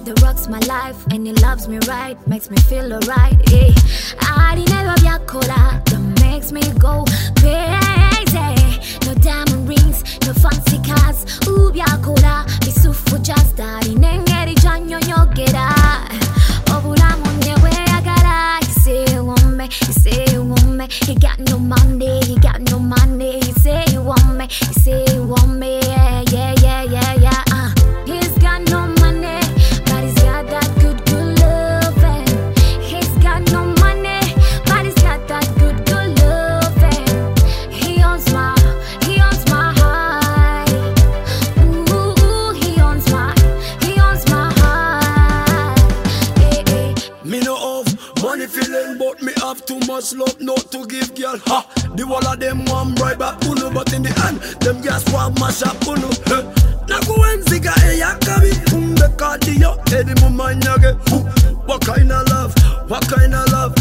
that rocks my life, and he loves me right, makes me feel alright. Yeah. I never be a cola that makes me go crazy. No diamond rings, no fancy cars. Ooh, be a cola, be so for just that. In any John, you get out. Oh, but I'm on the way. I got you say you want me, you say you want me. You got no money, you got no money. You say you want me, you say you want me. Yeah, yeah, yeah, yeah, yeah. He's got no money, but he's got that good, good loving. He's got no money, but he's got that good, good loving. He owns my heart. Ooh, he owns my heart. Hey, hey. Me no have money feeling, but me have too much love not to give, girl. Ha! The whole of them want bribe up uno, but in the end, them just want mash up uno. Nakuenziga eyakabi, umbekadi yo, edi mumanyage. What kind of love? What kind of love?